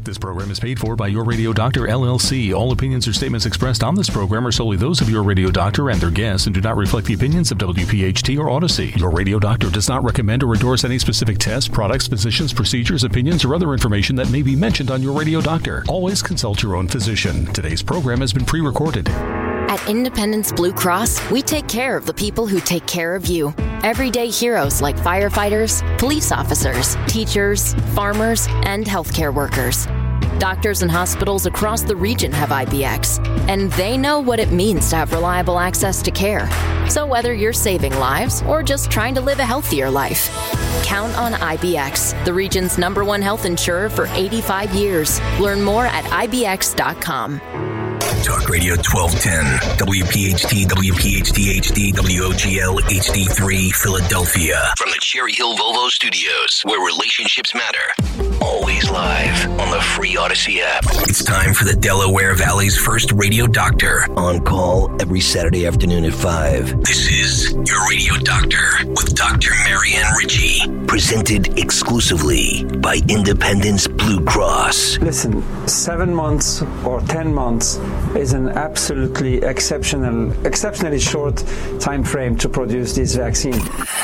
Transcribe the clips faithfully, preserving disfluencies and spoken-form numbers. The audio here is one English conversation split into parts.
This program is paid for by Your Radio Doctor, L L C. All opinions or statements expressed on this program are solely those of Your Radio Doctor and their guests and do not reflect the opinions of W P H T or Odyssey. Your Radio Doctor does not recommend or endorse any specific tests, products, physicians, procedures, opinions, or other information that may be mentioned on Your Radio Doctor. Always consult your own physician. Today's program has been pre-recorded. At Independence Blue Cross, we take care of the people who take care of you. Everyday heroes like firefighters, police officers, teachers, farmers, and healthcare workers. Doctors and hospitals across the region have I B X, and they know what it means to have reliable access to care. So whether you're saving lives or just trying to live a healthier life, count on I B X, the region's number one health insurer for eighty-five years. Learn more at I B X dot com. Talk Radio twelve ten, W P H T, W P H T H D, W O G L, H D three, Philadelphia. From the Cherry Hill Volvo Studios, where relationships matter. Always live on the free Odyssey app. It's time for the Delaware Valley's first radio doctor. On call every Saturday afternoon at five. This is Your Radio Doctor with Doctor Marianne Ritchie. Presented exclusively by Independence Blue Cross. Listen, seven months or ten months is an absolutely exceptional, exceptionally short time frame to produce this vaccine.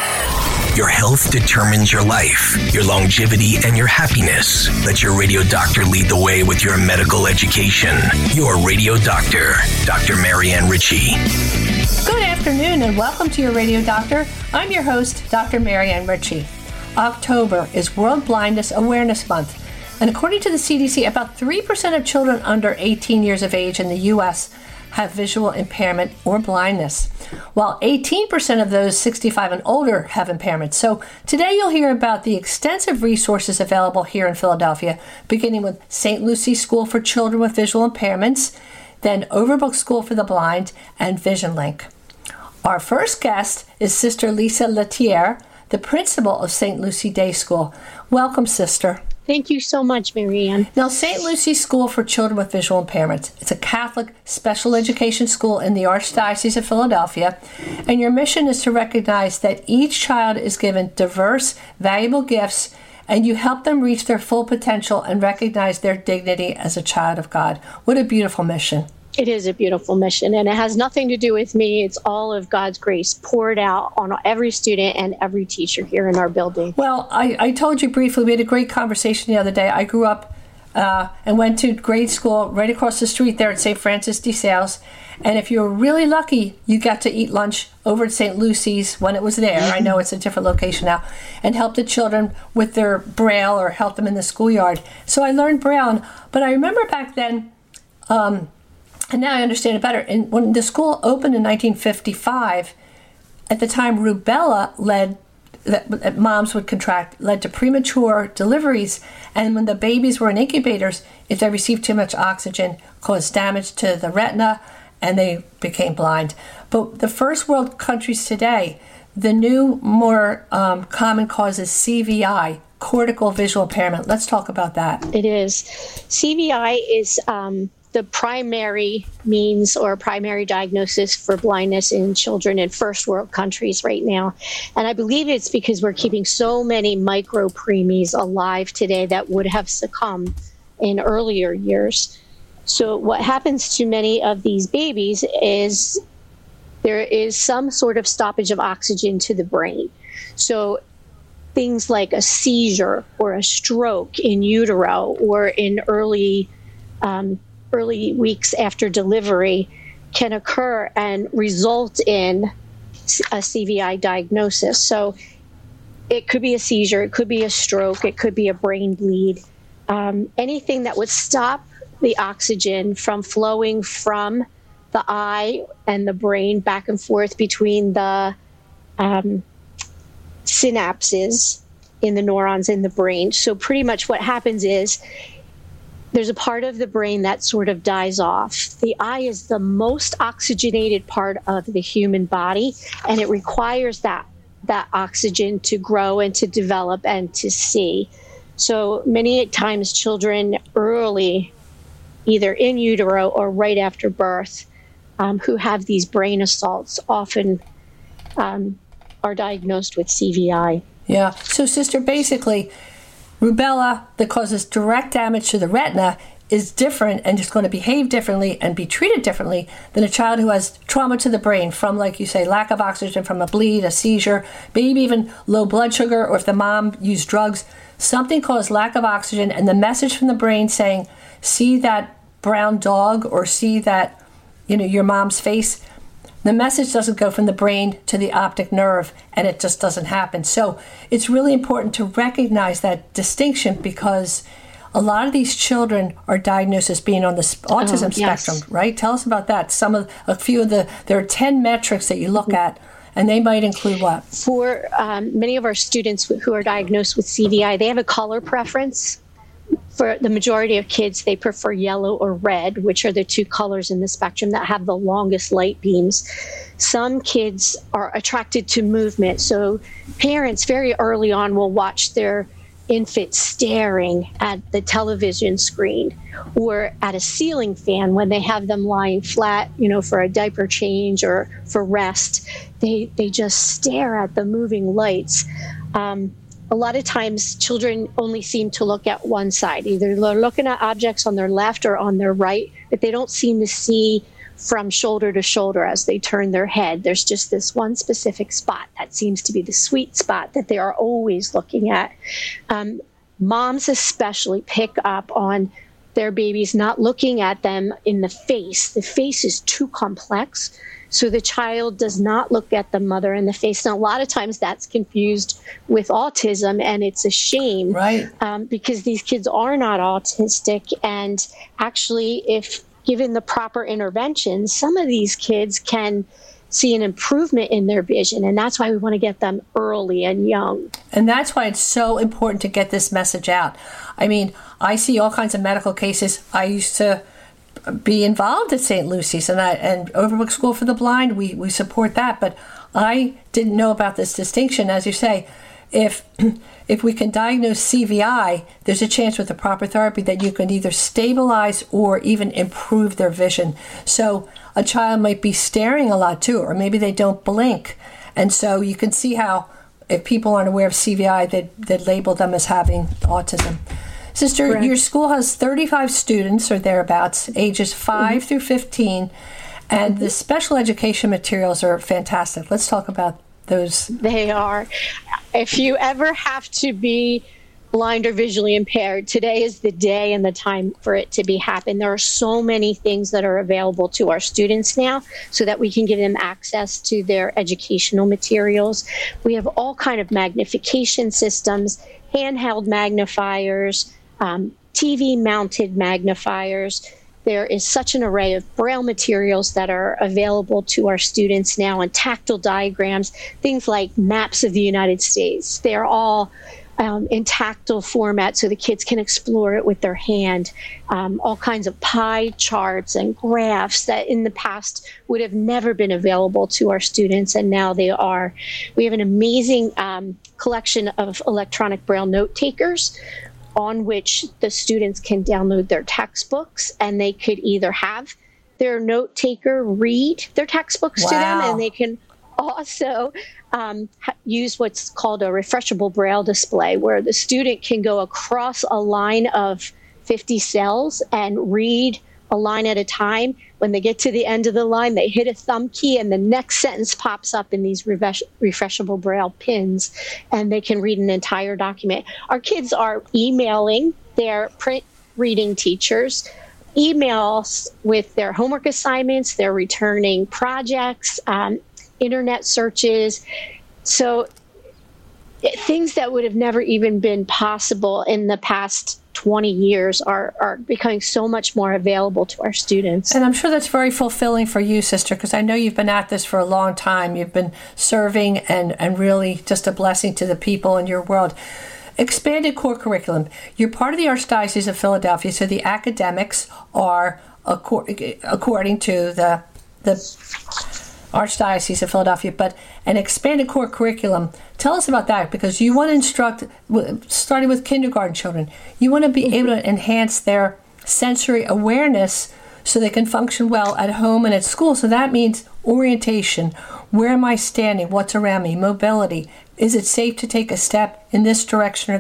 Your health determines your life, your longevity, and your happiness. Let your radio doctor lead the way with your medical education. Your Radio Doctor, Doctor Marianne Ritchie. Good afternoon and welcome to Your Radio Doctor. I'm your host, Doctor Marianne Ritchie. October is World Blindness Awareness Month. And according to the C D C, about three percent of children under eighteen years of age in the U S have visual impairment or blindness, while eighteen percent of those sixty-five and older have impairment. So today you'll hear about the extensive resources available here in Philadelphia, beginning with Saint Lucie School for Children with Visual Impairments, then Overbrook School for the Blind, and VisionLink. Our first guest is Sister Lisa Letier, the principal of Saint Lucie Day School. Welcome, Sister. Thank you so much, Marianne. Now, Saint Lucie School for Children with Visual Impairments, it's a Catholic special education school in the Archdiocese of Philadelphia, and your mission is to recognize that each child is given diverse, valuable gifts, and you help them reach their full potential and recognize their dignity as a child of God. What a beautiful mission. It is a beautiful mission, and it has nothing to do with me. It's all of God's grace poured out on every student and every teacher here in our building. Well, I, I told you briefly, we had a great conversation the other day. I grew up uh, and went to grade school right across the street there at Saint Francis de Sales, and if you were really lucky, you got to eat lunch over at Saint Lucie's when it was there. Mm-hmm. I know it's a different location now, and help the children with their Braille or help them in the schoolyard. So I learned Braille, but I remember back then, um, and now I understand it better. And when the school opened in nineteen fifty-five, at the time rubella led, that, that moms would contract, led to premature deliveries. And when the babies were in incubators, if they received too much oxygen, caused damage to the retina, and they became blind. But the first world countries today, the new, more um, common cause is C V I, cortical visual impairment. Let's talk about that. It is. C V I is Um the primary means or primary diagnosis for blindness in children in first world countries right now. And I believe it's because we're keeping so many micro preemies alive today that would have succumbed in earlier years. So what happens to many of these babies is there is some sort of stoppage of oxygen to the brain. So things like a seizure or a stroke in utero or in early um, early weeks after delivery can occur and result in a C V I diagnosis. So it could be a seizure, it could be a stroke, it could be a brain bleed, um, anything that would stop the oxygen from flowing from the eye and the brain back and forth between the um, synapses in the neurons in the brain. So pretty much what happens is there's a part of the brain that sort of dies off. The eye is the most oxygenated part of the human body, and it requires that that oxygen to grow and to develop and to see. So many times children early, either in utero or right after birth, um, who have these brain assaults often um, are diagnosed with C V I. Yeah. So, Sister, basically, rubella that causes direct damage to the retina is different and just going to behave differently and be treated differently than a child who has trauma to the brain from, like you say, lack of oxygen from a bleed, a seizure, maybe even low blood sugar, or if the mom used drugs, something caused lack of oxygen, and the message from the brain saying, see that brown dog or see that, you know, your mom's face, the message doesn't go from the brain to the optic nerve, and it just doesn't happen. So it's really important to recognize that distinction, because a lot of these children are diagnosed as being on the autism oh, yes. spectrum, right? Tell us about that. Some of a few of the there are ten metrics that you look mm-hmm. at, and they might include what? For um, many of our students who are diagnosed with C V I, they have a color preference. For the majority of kids, they prefer yellow or red, which are the two colors in the spectrum that have the longest light beams. Some kids are attracted to movement, so parents very early on will watch their infant staring at the television screen or at a ceiling fan when they have them lying flat, you know, for a diaper change or for rest. They they just stare at the moving lights. Um, a lot of times children only seem to look at one side. Either they're looking at objects on their left or on their right, but they don't seem to see from shoulder to shoulder as they turn their head. There's just this one specific spot that seems to be the sweet spot that they are always looking at. Um, moms especially pick up on their babies not looking at them in the face. The face is too complex, so the child does not look at the mother in the face. And a lot of times that's confused with autism, and it's a shame, right? Um, because these kids are not autistic, and actually, if given the proper intervention, some of these kids can see an improvement in their vision, and that's why we want to get them early and young. And that's why it's so important to get this message out. I mean, I see all kinds of medical cases. I used to be involved at Saint Lucy's and I, and Overbrook School for the Blind. We, we support that, but I didn't know about this distinction. As you say, if if we can diagnose C V I, there's a chance with the proper therapy that you can either stabilize or even improve their vision. So a child might be staring a lot too, or maybe they don't blink. And so you can see how if people aren't aware of C V I, they'd, they'd label them as having autism. Sister, Correct. Your school has thirty-five students or thereabouts, ages five mm-hmm. through fifteen, and mm-hmm. the special education materials are fantastic. Let's talk about those. They are. If you ever have to be blind or visually impaired, today is the day and the time for it to be happen. There are so many things that are available to our students now so that we can give them access to their educational materials. We have all kind of magnification systems, handheld magnifiers, um, T V-mounted magnifiers. There is such an array of Braille materials that are available to our students now, and tactile diagrams, things like maps of the United States. They're all um, in tactile format so the kids can explore it with their hand. Um, all kinds of pie charts and graphs that in the past would have never been available to our students, and now they are. We have an amazing um, collection of electronic Braille note takers on which the students can download their textbooks, and they could either have their note taker read their textbooks wow. to them, and they can also um, ha- use what's called a refreshable Braille display, where the student can go across a line of fifty cells and read a line at a time. When they get to the end of the line, they hit a thumb key and the next sentence pops up in these refresh- refreshable Braille pins, and they can read an entire document. Our kids are emailing their print reading teachers emails with their homework assignments, their returning projects, um, internet searches. So things that would have never even been possible in the past twenty years are, are becoming so much more available to our students. And I'm sure that's very fulfilling for you, sister, because I know you've been at this for a long time. You've been serving and, and really just a blessing to the people in your world. Expanded core curriculum. You're part of the Archdiocese of Philadelphia, so the academics are, according to the the Archdiocese of Philadelphia, but an expanded core curriculum. Tell us about that, because you want to instruct, starting with kindergarten children, you want to be able to enhance their sensory awareness so they can function well at home and at school. So that means orientation. Where am I standing? What's around me? Mobility. Is it safe to take a step in this direction or that?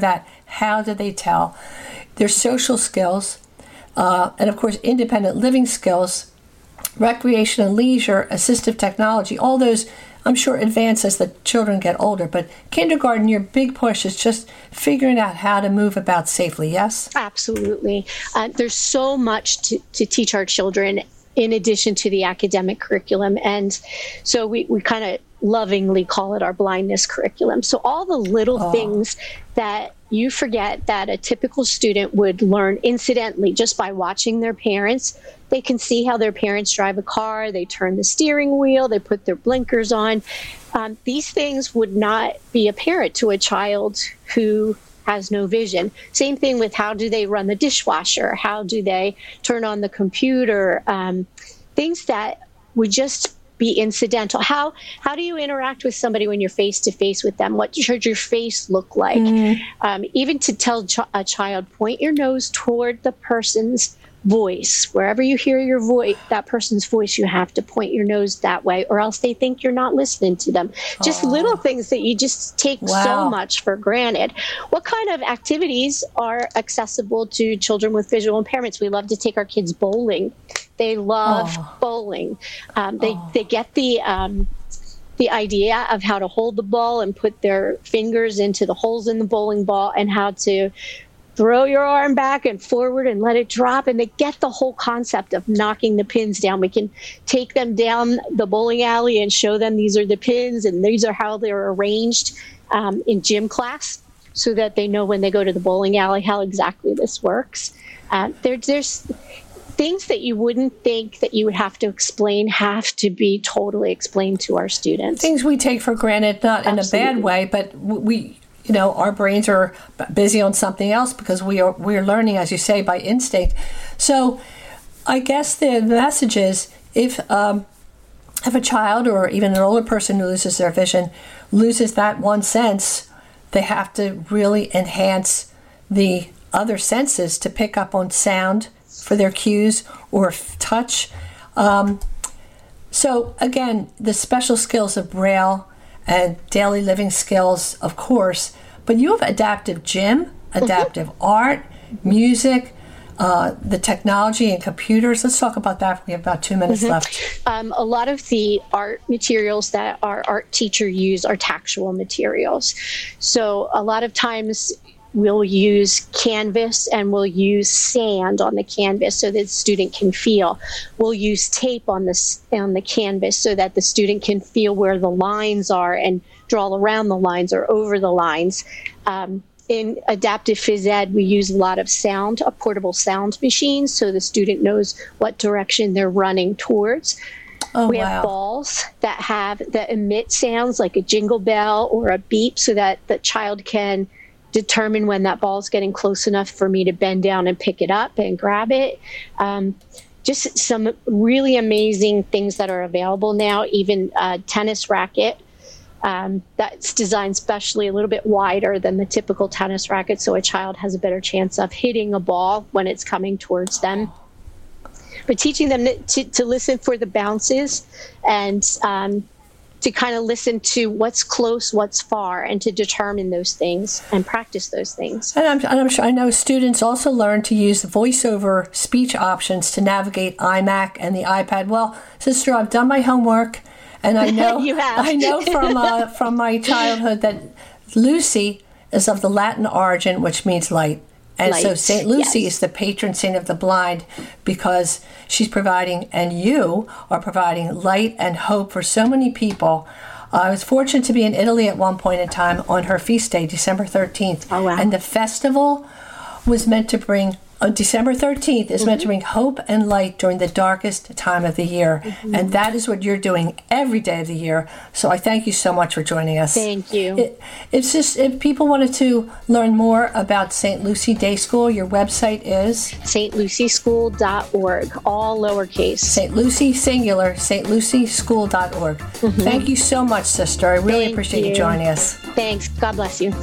How do they tell? Their social skills, uh, and of course, independent living skills, recreation and leisure, assistive technology, all those, I'm sure, advance as the children get older. But kindergarten, your big push is just figuring out how to move about safely, yes? Absolutely. Uh, there's so much to, to teach our children in addition to the academic curriculum. And so we, we kind of lovingly call it our blindness curriculum. So all the little oh. things that you forget that a typical student would learn incidentally just by watching their parents. They can see how their parents drive a car, they turn the steering wheel, they put their blinkers on. Um, these things would not be apparent to a child who has no vision. Same thing with how do they run the dishwasher? How do they turn on the computer? Um, things that would just be incidental. How how do you interact with somebody when you're face to face with them? What should your face look like? Mm. Um, even to tell ch- a child, point your nose toward the person's voice. Wherever you hear your voice, that person's voice, you have to point your nose that way, or else they think you're not listening to them. Just Aww. Little things that you just take wow. so much for granted. What kind of activities are accessible to children with visual impairments? We love to take our kids bowling. They love Aww. Bowling. Um, they Aww. They get the um, the idea of how to hold the ball and put their fingers into the holes in the bowling ball, and how to throw your arm back and forward and let it drop. And they get the whole concept of knocking the pins down. We can take them down the bowling alley and show them these are the pins and these are how they're arranged um, in gym class, so that they know when they go to the bowling alley how exactly this works. Uh, there, there's things that you wouldn't think that you would have to explain have to be totally explained to our students. Things we take for granted, not Absolutely. In a bad way, but we... You know, our brains are busy on something else because we are we're learning, as you say, by instinct. So, I guess the message is, if um, if a child or even an older person who loses their vision loses that one sense, they have to really enhance the other senses to pick up on sound for their cues or touch. Um, so again, the special skills of Braille and daily living skills, of course, but you have adaptive gym, adaptive mm-hmm. art, music, uh, the technology and computers. Let's talk about that. We have about two minutes mm-hmm. left. Um, a lot of the art materials that our art teacher use are tactual materials. So a lot of times we'll use canvas and we'll use sand on the canvas so that the student can feel. We'll use tape on the, on the canvas so that the student can feel where the lines are and draw around the lines or over the lines. Um, in adaptive phys ed, we use a lot of sound, a portable sound machine, so the student knows what direction they're running towards. Oh, we wow. have balls that have that emit sounds like a jingle bell or a beep so that the child can determine when that ball is getting close enough for me to bend down and pick it up and grab it. Um, just some really amazing things that are available now, even a tennis racket um, that's designed specially a little bit wider than the typical tennis racket, so a child has a better chance of hitting a ball when it's coming towards them. But teaching them to, to listen for the bounces and um, to kind of listen to what's close, what's far, and to determine those things and practice those things. And I'm, and I'm sure I know students also learn to use the voiceover speech options to navigate iMac and the iPad. Well, sister, I've done my homework, and I know you have. I know from uh, from my childhood that Lucy is of the Latin origin, which means light. And Light. So Saint Lucy yes. is the patron saint of the blind because she's providing, and you are providing, light and hope for so many people. Uh, I was fortunate to be in Italy at one point in time on her feast day, December thirteenth. Oh, wow. And the festival was meant to bring, on December thirteenth, is mm-hmm. meant to bring hope and light during the darkest time of the year. Mm-hmm. And that is what you're doing every day of the year. So I thank you so much for joining us. Thank you. It, it's just, if people wanted to learn more about Saint Lucy Day School, your website is? S T Lucy School dot org, all lowercase. Saint Lucy, singular, S T Lucy School dot org. Mm-hmm. Thank you so much, sister. I really thank appreciate you. you joining us. Thanks. God bless you.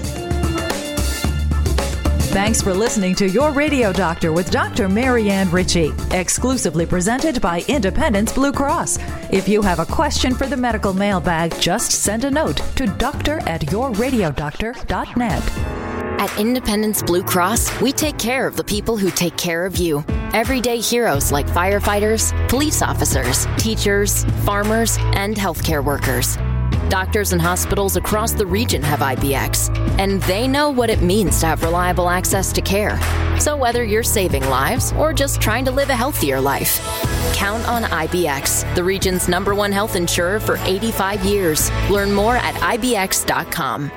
Thanks for listening to Your Radio Doctor with Doctor Marianne Ritchie, exclusively presented by Independence Blue Cross. If you have a question for the medical mailbag, just send a note to doctor at your radio doctor dot net. At Independence Blue Cross, we take care of the people who take care of you. Everyday heroes like firefighters, police officers, teachers, farmers, and healthcare workers. Doctors and hospitals across the region have I B X, and they know what it means to have reliable access to care. So whether you're saving lives or just trying to live a healthier life, count on I B X, the region's number one health insurer for eighty-five years. Learn more at I B X dot com.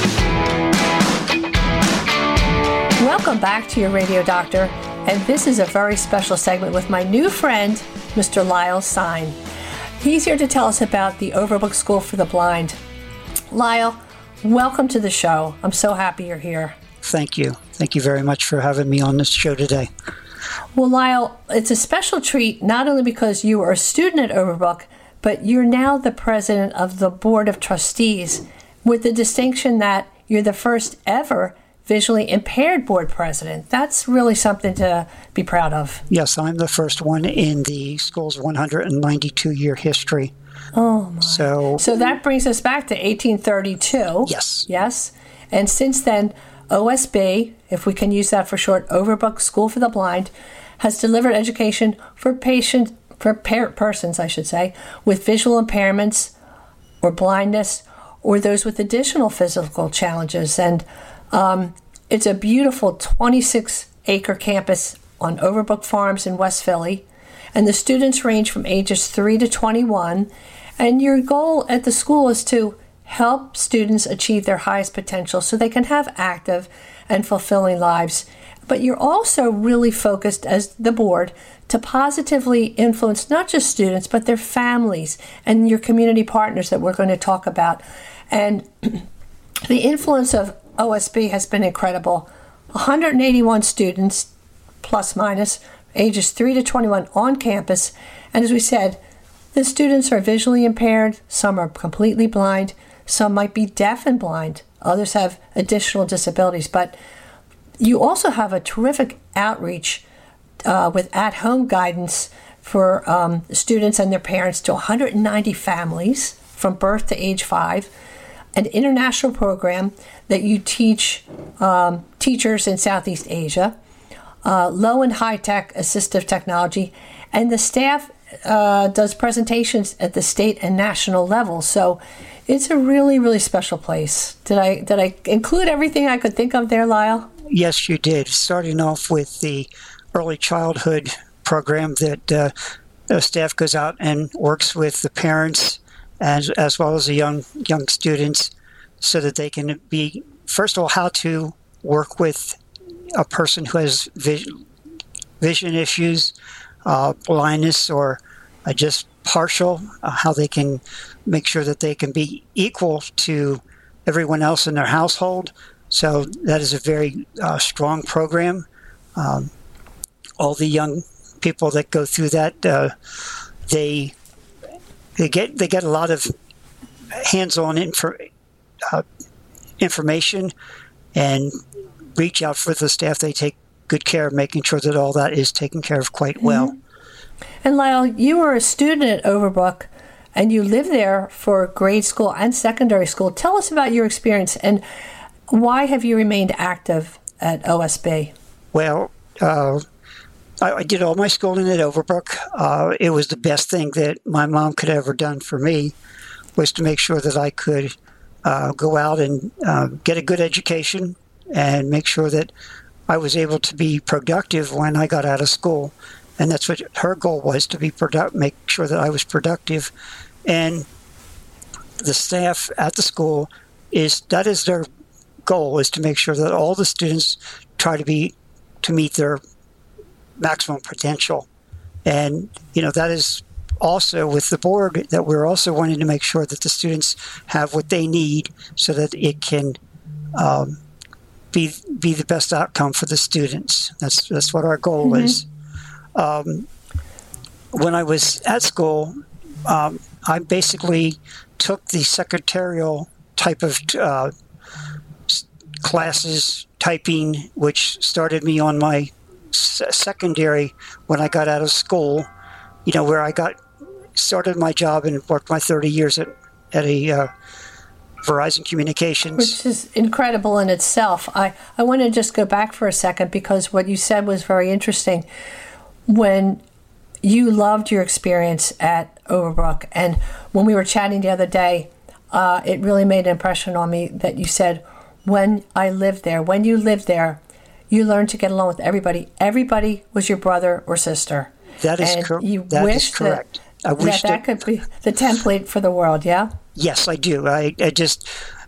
Welcome back to your Radio Doctor, and this is a very special segment with my new friend, Mister Lyle Sign. He's here to tell us about the Overbrook School for the Blind. Lyle, welcome to the show. I'm so happy you're here. Thank you. Thank you very much for having me on this show today. Well, Lyle, it's a special treat not only because you are a student at Overbrook, but you're now the president of the Board of Trustees, with the distinction that you're the first ever visually impaired board president. That's really something to be proud of. Yes, I'm the first one in the school's one hundred ninety-two year history. Oh, my. So, so that brings us back to eighteen thirty-two. Yes. Yes. And since then, O S B, if we can use that for short, Overbrook School for the Blind, has delivered education for patient, for per- persons, I should say, with visual impairments or blindness, or those with additional physical challenges. And Um, it's a beautiful twenty-six acre campus on Overbrook Farms in West Philly, and the students range from ages three to twenty-one, and your goal at the school is to help students achieve their highest potential so they can have active and fulfilling lives. But you're also really focused as the board to positively influence not just students, but their families and your community partners that we're going to talk about. And the influence of O S B has been incredible. one hundred eighty-one students, plus minus, ages three to twenty-one on campus. And as we said, the students are visually impaired. Some are completely blind. Some might be deaf and blind. Others have additional disabilities. But you also have a terrific outreach uh, with at-home guidance for um, students and their parents to one hundred ninety families from birth to age five. An international program that you teach um, teachers in Southeast Asia, uh, low and high-tech assistive technology, and the staff uh, does presentations at the state and national level. So it's a really, really special place. Did I did I include everything I could think of there, Lyle? Yes, you did. Starting off with the early childhood program that uh, the staff goes out and works with the parents as as well as the young young students, so that they can be, first of all, how to work with a person who has vision, vision issues, uh, blindness, or uh, just partial, uh, how they can make sure that they can be equal to everyone else in their household. So that is a very uh, strong program. Um, all the young people that go through that, uh, they They get they get a lot of hands-on info, uh, information and reach out for the staff. They take good care of making sure that all that is taken care of quite well. Mm-hmm. And Lyle, you were a student at Overbrook, and you lived there for grade school and secondary school. Tell us about your experience, and why have you remained active at O S B? Well, uh, I, I did all my schooling at Overbrook. Uh, it was the best thing that my mom could ever done for me, was to make sure that I could uh, go out and uh, get a good education and make sure that I was able to be productive when I got out of school. And that's what her goal was, to be product, make sure that I was productive. And the staff at the school, is that is their goal, is to make sure that all the students try to be to meet their maximum potential. And you know, that is also with the board, that we're also wanting to make sure that the students have what they need so that it can um, be be the best outcome for the students. That's that's what our goal mm-hmm. is. Um, when I was at school, um, I basically took the secretarial type of uh, classes, typing, which started me on my s- secondary when I got out of school, you know, where I got started my job and worked my thirty years at, at a uh, Verizon Communications. Which is incredible in itself. I, I want to just go back for a second because what you said was very interesting. When you loved your experience at Overbrook, and when we were chatting the other day, uh, it really made an impression on me that you said, when I lived there, when you lived there, you learned to get along with everybody. Everybody was your brother or sister. That is, and cor- you that wish is correct. That, I wish that, that could be the template for the world, yeah? Yes, I do. I, I just,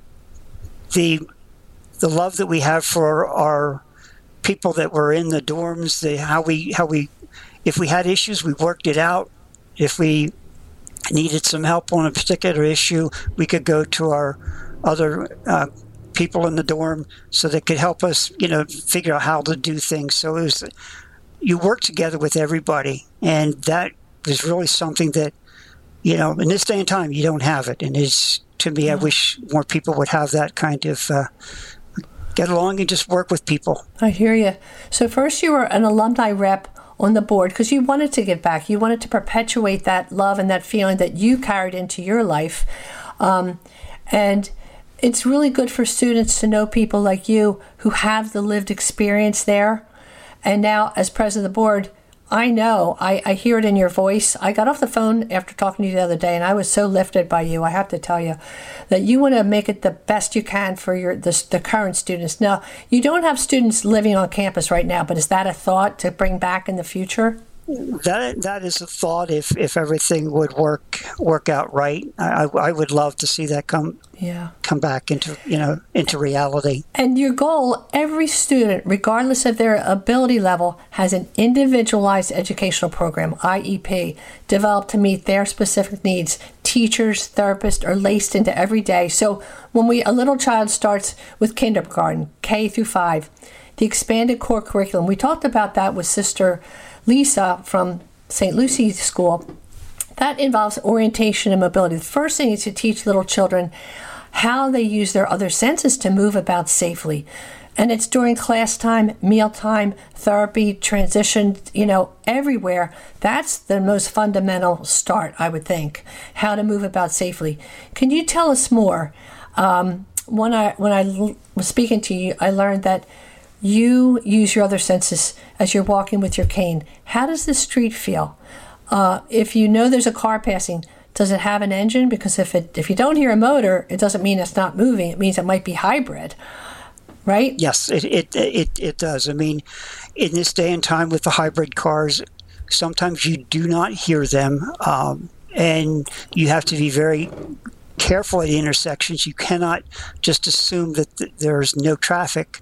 the the love that we have for our people that were in the dorms, the how we, how we, if we had issues, we worked it out. If we needed some help on a particular issue, we could go to our other uh, people in the dorm so they could help us, you know, figure out how to do things. So it was, you work together with everybody, and that is really something that, you know, in this day and time, you don't have it. And it's, to me, yeah. I wish more people would have that kind of, uh, get along and just work with people. I hear you. So first you were an alumni rep on the board because you wanted to give back. You wanted to perpetuate that love and that feeling that you carried into your life. Um, and it's really good for students to know people like you who have the lived experience there. And now, as president of the board, I know, I, I hear it in your voice. I got off the phone after talking to you the other day, and I was so lifted by you, I have to tell you, that you want to make it the best you can for your the, the current students. Now, you don't have students living on campus right now, but is that a thought to bring back in the future? That that is a thought. If if everything would work work out right, I, I would love to see that come yeah come back into you know into reality. And your goal: every student, regardless of their ability level, has an individualized educational program (I E P) developed to meet their specific needs. Teachers, therapists are laced into every day. So when we a little child starts with kindergarten, K through five, the expanded core curriculum. We talked about that with Sister Lisa from Saint Lucy's School. That involves orientation and mobility. The first thing is to teach little children how they use their other senses to move about safely. And it's during class time, meal time, therapy, transition, you know, everywhere. That's the most fundamental start, I would think, how to move about safely. Can you tell us more? Um, when I when I l- was speaking to you, I learned that you use your other senses as you're walking with your cane. How does the street feel? Uh, if you know there's a car passing, does it have an engine? Because if it if you don't hear a motor, it doesn't mean it's not moving. It means it might be hybrid, right? Yes, it it it, it does. I mean, in this day and time with the hybrid cars, sometimes you do not hear them, um, and you have to be very careful at the intersections. You cannot just assume that th- there's no traffic.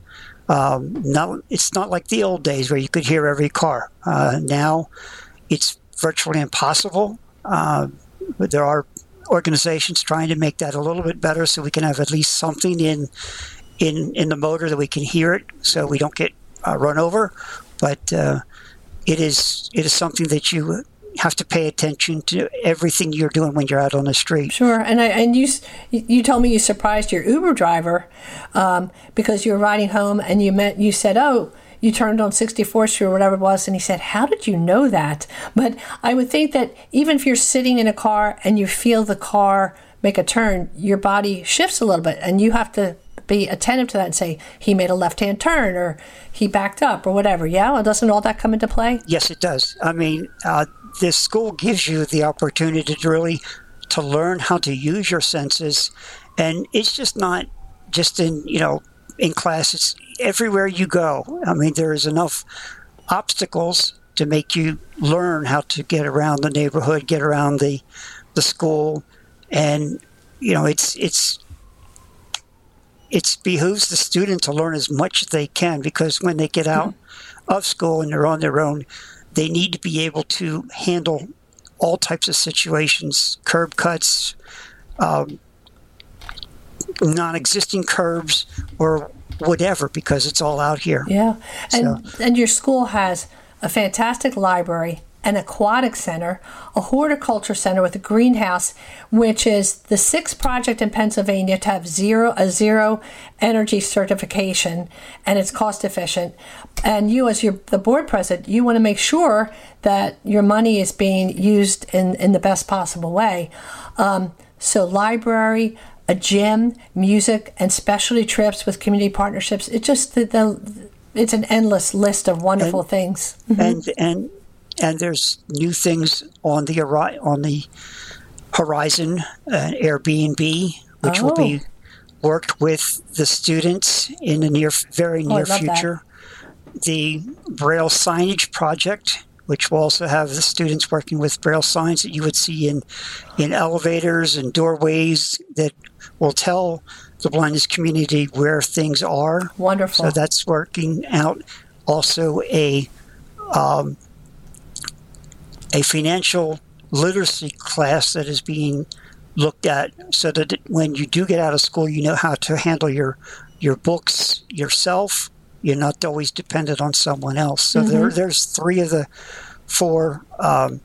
Um, not, it's not like the old days where you could hear every car. Uh, now it's virtually impossible. Uh, but there are organizations trying to make that a little bit better so we can have at least something in in, in the motor that we can hear it so we don't get uh, run over. But uh, it is it is something that you have to pay attention to everything you're doing when you're out on the street. Sure, and I and you you told me you surprised your Uber driver um, because you were riding home and you met you said, oh, you turned on sixty-fourth Street or whatever it was, and he said, how did you know that? But I would think that even if you're sitting in a car and you feel the car make a turn, your body shifts a little bit, and you have to be attentive to that and say, he made a left-hand turn or he backed up or whatever. Yeah, well, doesn't all that come into play? Yes, it does. I mean, uh, this school gives you the opportunity to really to learn how to use your senses, and it's just not just in you know in class. It's everywhere you go. I mean, there is enough obstacles to make you learn how to get around the neighborhood, get around the the school, and you know it's it's it behooves the student to learn as much as they can, because when they get out mm-hmm. of school and they're on their own, they need to be able to handle all types of situations, curb cuts, um, non-existing curbs, or whatever, because it's all out here. Yeah, and so. and your school has a fantastic library, an aquatic center, a horticulture center with a greenhouse, which is the sixth project in Pennsylvania to have zero a zero energy certification, and it's cost efficient. And you, as your the board president, you want to make sure that your money is being used in, in the best possible way. Um, so library, a gym, music, and specialty trips with community partnerships. It just the, the it's an endless list of wonderful and, things. Mm-hmm. And and and there's new things on the on the horizon. Uh, Airbnb, which oh. will be worked with the students in the near, very near oh, future. That. The Braille signage project, which will also have the students working with Braille signs that you would see in in elevators and doorways that will tell the blindness community where things are. Wonderful. So that's working out. Also, a um, a financial literacy class that is being looked at, so that when you do get out of school, you know how to handle your your books yourself. You're not always dependent on someone else. So mm-hmm. there, there's three of the four um,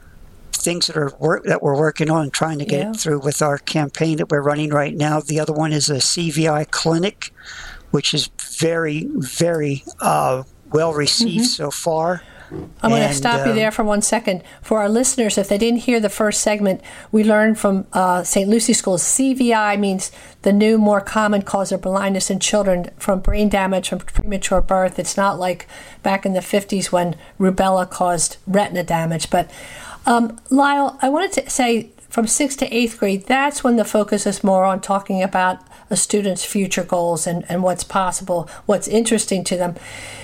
things that are work that we're working on, trying to get yeah. it through with our campaign that we're running right now. The other one is a C V I clinic, which is very, very uh, well received mm-hmm. so far. I'm going to stop um, you there for one second. For our listeners, if they didn't hear the first segment, we learned from uh, Saint Lucie Schools, C V I means the new, more common cause of blindness in children from brain damage from premature birth. It's not like back in the fifties when rubella caused retina damage. But um, Lyle, I wanted to say from sixth to eighth grade, that's when the focus is more on talking about a student's future goals and, and what's possible, what's interesting to them.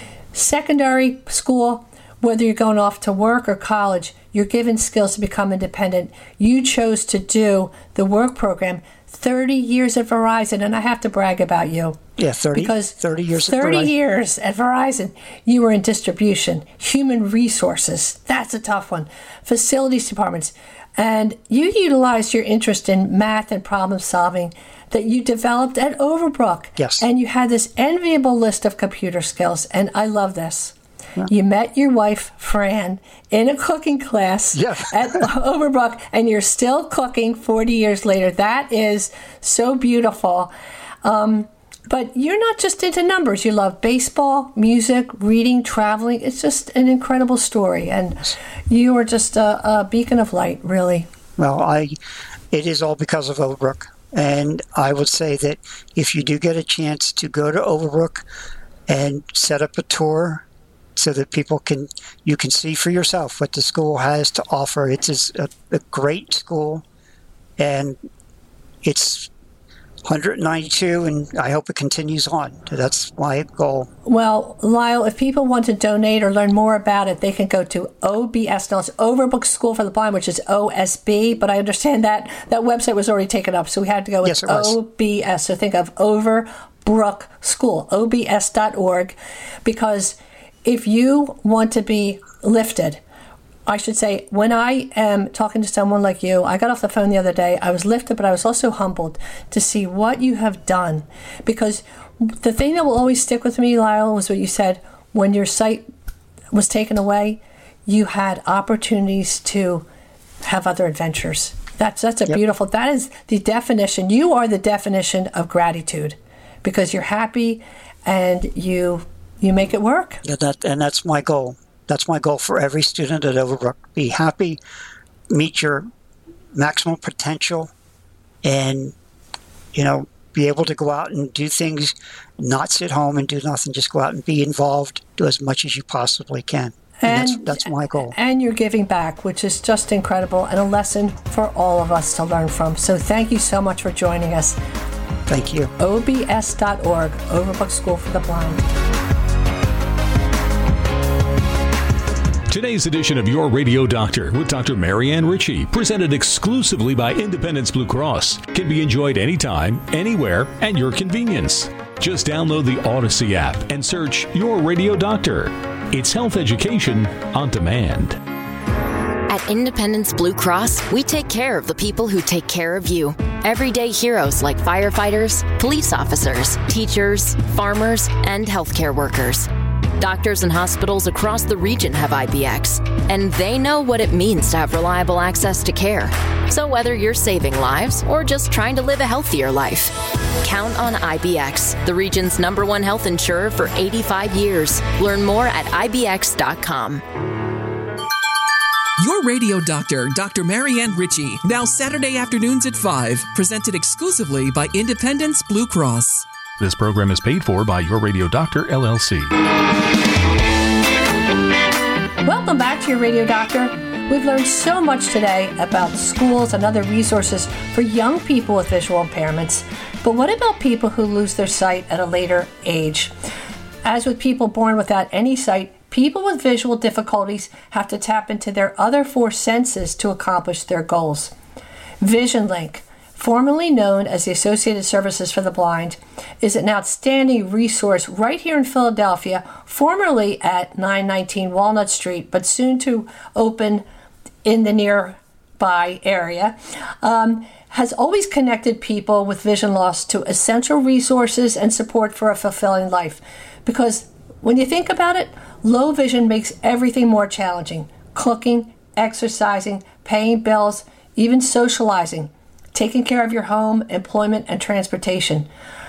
Secondary school, whether you're going off to work or college, you're given skills to become independent. You chose to do the work program, thirty years at Verizon, and I have to brag about you. Yeah, thirty, because thirty years at thirty Verizon. years at Verizon. You were in distribution, human resources. That's a tough one. Facilities departments. And you utilized your interest in math and problem solving that you developed at Overbrook. Yes. And you had this enviable list of computer skills, and I love this. Yeah. You met your wife, Fran, in a cooking class yeah. at Overbrook, and you're still cooking forty years later. That is so beautiful. Um, but you're not just into numbers. You love baseball, music, reading, traveling. It's just an incredible story, and you are just a, a beacon of light, really. Well, I, it is all because of Overbrook. And I would say that if you do get a chance to go to Overbrook and set up a tour so that people can, you can see for yourself what the school has to offer. It's a, a great school, and it's one hundred ninety-two, and I hope it continues on. That's my goal. Well, Lyle, if people want to donate or learn more about it, they can go to O B S. Now, it's Overbrook School for the Blind, which is O S B, but I understand that that website was already taken up, so we had to go with yes, it was. O B S. So think of Overbrook School, O B S dot org, because if you want to be lifted, I should say, when I am talking to someone like you, I got off the phone the other day, I was lifted, but I was also humbled to see what you have done. Because the thing that will always stick with me, Lyle, was what you said. When your sight was taken away, you had opportunities to have other adventures. That's that's a yep. beautiful, that is the definition. You are the definition of gratitude, because you're happy and you you make it work. Yeah, that and that's my goal. That's my goal for every student at Overbrook. Be happy, meet your maximum potential, and, you know, be able to go out and do things, not sit home and do nothing, just go out and be involved, do as much as you possibly can. And, and that's, that's my goal. And you're giving back, which is just incredible and a lesson for all of us to learn from. So thank you so much for joining us. Thank you. O B S dot org, Overbrook School for the Blind. Today's edition of Your Radio Doctor with Doctor Marianne Ritchie, presented exclusively by Independence Blue Cross, can be enjoyed anytime, anywhere, at your convenience. Just download the Odyssey app and search Your Radio Doctor. It's health education on demand. At Independence Blue Cross, we take care of the people who take care of you. Everyday heroes like firefighters, police officers, teachers, farmers, and healthcare workers. Doctors and hospitals across the region have I B X, and they know what it means to have reliable access to care. So whether you're saving lives or just trying to live a healthier life, count on I B X, the region's number one health insurer for eighty-five years. Learn more at I B X dot com. Your Radio Doctor, Doctor Marianne Ritchie, now Saturday afternoons at five, presented exclusively by Independence Blue Cross. This program is paid for by Your Radio Doctor, L L C. Welcome back to Your Radio Doctor. We've learned so much today about schools and other resources for young people with visual impairments. But what about people who lose their sight at a later age? As with people born without any sight, people with visual difficulties have to tap into their other four senses to accomplish their goals. VisionLink, formerly known as the Associated Services for the Blind, is an outstanding resource right here in Philadelphia, formerly at nine nineteen Walnut Street, but soon to open in the nearby area, um, has always connected people with vision loss to essential resources and support for a fulfilling life. Because when you think about it, low vision makes everything more challenging. Cooking, exercising, paying bills, even socializing, taking care of your home, employment, and transportation.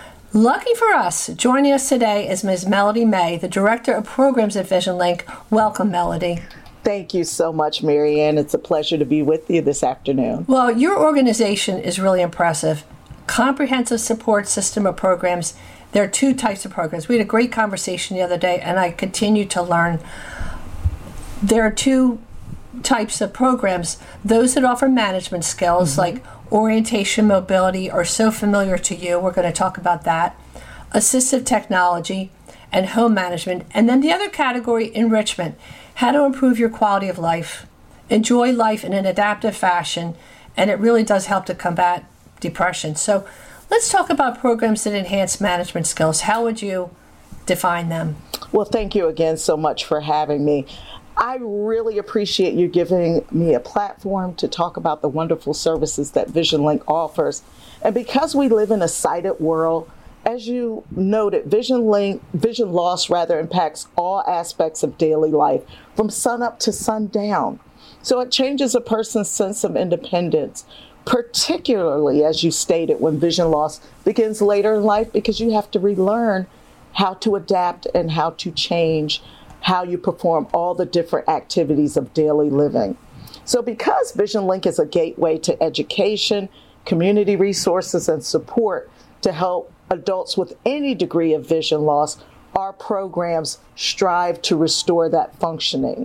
Lucky for us, joining us today is Miz Melody May, the Director of Programs at VisionLink. Welcome, Melody. Thank you so much, Marianne. It's a pleasure to be with you this afternoon. Well, your organization is really impressive. Comprehensive support system of programs. There are two types of programs. We had a great conversation the other day, and I continue to learn. There are two types of programs. Those that offer management skills, mm-hmm. like orientation, mobility, are so familiar to you. We're going to talk about that. Assistive technology and home management. And then the other category, enrichment. How to improve your quality of life. Enjoy life in an adaptive fashion. And it really does help to combat depression. So let's talk about programs that enhance management skills. How would you define them? Well, thank you again so much for having me. I really appreciate you giving me a platform to talk about the wonderful services that VisionLink offers. And because we live in a sighted world, as you noted, VisionLink, vision loss rather impacts all aspects of daily life, from sunup to sundown. So it changes a person's sense of independence, particularly, as you stated, when vision loss begins later in life, because you have to relearn how to adapt and how to change how you perform all the different activities of daily living. So because VisionLink is a gateway to education, community resources, and support to help adults with any degree of vision loss, our programs strive to restore that functioning.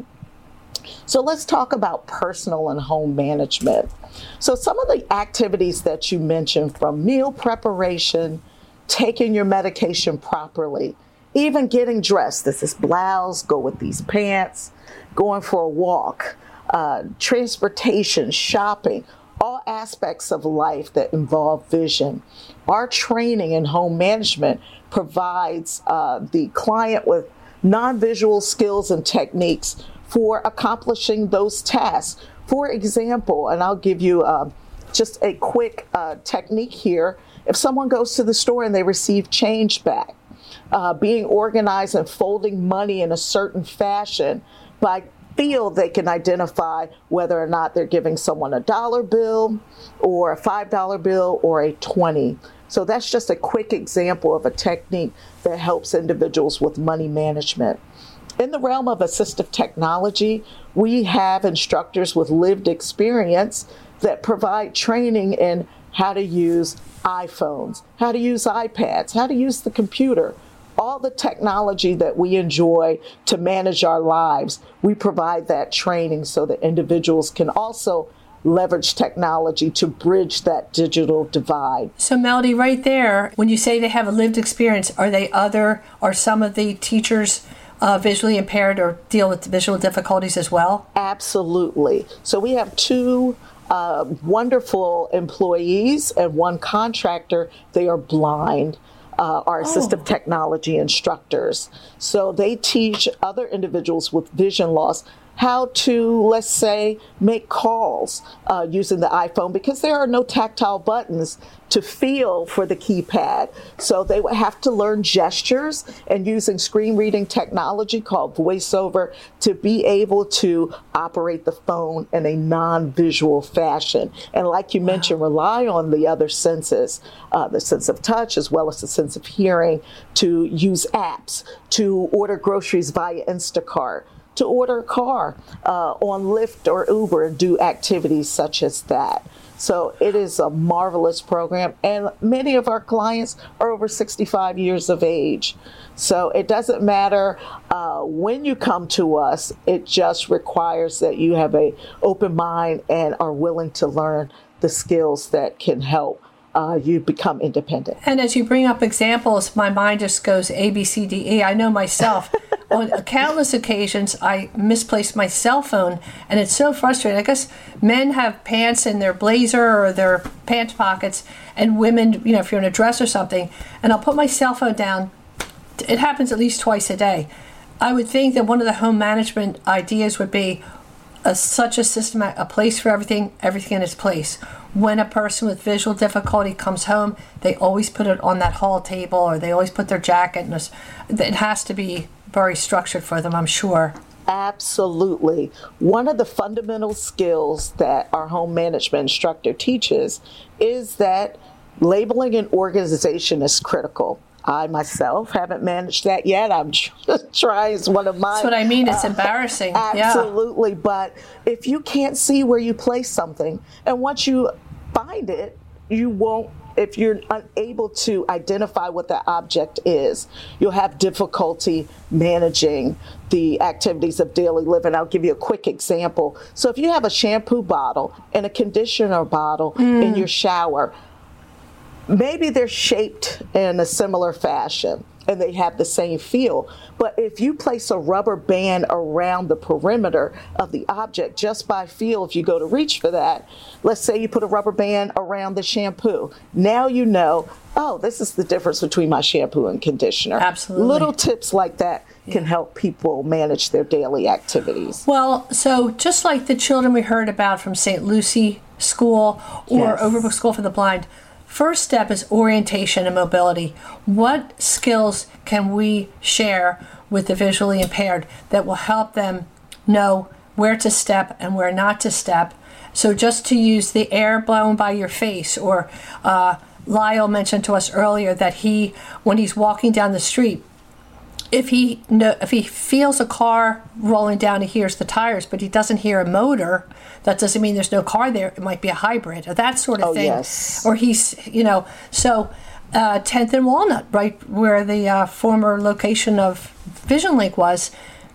So let's talk about personal and home management. So some of the activities that you mentioned, from meal preparation, taking your medication properly, even getting dressed. This is blouse, go with these pants, going for a walk, uh, transportation, shopping, all aspects of life that involve vision. Our training in home management provides uh, the client with non-visual skills and techniques for accomplishing those tasks. For example, and I'll give you uh, just a quick uh, technique here. If someone goes to the store and they receive change back, uh, being organized and folding money in a certain fashion, by feel they can identify whether or not they're giving someone a dollar bill or a five dollar bill or a twenty. So that's just a quick example of a technique that helps individuals with money management. In the realm of assistive technology, we have instructors with lived experience that provide training in how to use iPhones, how to use iPads, how to use the computer. All the technology that we enjoy to manage our lives, we provide that training so that individuals can also leverage technology to bridge that digital divide. So Melody, right there, when you say they have a lived experience, are they other, are some of the teachers uh, visually impaired or deal with visual difficulties as well? Absolutely. So we have two uh, wonderful employees and one contractor. They are blind. Uh, our assistive oh. technology instructors. So they teach other individuals with vision loss how to, let's say, make calls uh, using the iPhone, because there are no tactile buttons to feel for the keypad. So they would have to learn gestures and using screen reading technology called VoiceOver to be able to operate the phone in a non-visual fashion. And like you wow. mentioned, rely on the other senses, uh, the sense of touch as well as the sense of hearing, to use apps, to order groceries via Instacart, to order a car uh, on Lyft or Uber and do activities such as that. So it is a marvelous program, and many of our clients are over sixty-five years of age. So it doesn't matter uh, when you come to us, it just requires that you have an open mind and are willing to learn the skills that can help uh, you become independent. And as you bring up examples, my mind just goes A, B, C, D, E. I know myself. On countless occasions, I misplaced my cell phone, and it's so frustrating. I guess men have pants in their blazer or their pant pockets, and women, you know, if you're in a dress or something, and I'll put my cell phone down. It happens at least twice a day. I would think that one of the home management ideas would be a, such a system, a place for everything, everything in its place. When a person with visual difficulty comes home, they always put it on that hall table, or they always put their jacket in this. It has to be very structured for them, I'm sure. Absolutely. One of the fundamental skills that our home management instructor teaches is that labeling and organization is critical. I myself haven't managed that yet. I'm trying. It's one of my. That's what I mean. It's uh, embarrassing. Absolutely. Yeah. But if you can't see where you place something, and once you find it, you won't. If you're unable to identify what the object is, you'll have difficulty managing the activities of daily living. I'll give you a quick example. So if you have a shampoo bottle and a conditioner bottle mm. in your shower, maybe they're shaped in a similar fashion and they have the same feel. But if you place a rubber band around the perimeter of the object just by feel, if you go to reach for that, let's say you put a rubber band around the shampoo. Now you know, oh, this is the difference between my shampoo and conditioner. Absolutely. Little tips like that can yeah. help people manage their daily activities. Well, so just like the children we heard about from Saint Lucie School or yes. Overbrook School for the Blind, first step is orientation and mobility. What skills can we share with the visually impaired that will help them know where to step and where not to step? So just to use the air blown by your face, or uh, Lyle mentioned to us earlier that he, when he's walking down the street, if he know, if he feels a car rolling down, he hears the tires, but he doesn't hear a motor, that doesn't mean there's no car there. It might be a hybrid or that sort of oh, thing. Yes. Or he's, you know, so uh, tenth and Walnut, right where the uh, former location of VisionLink was,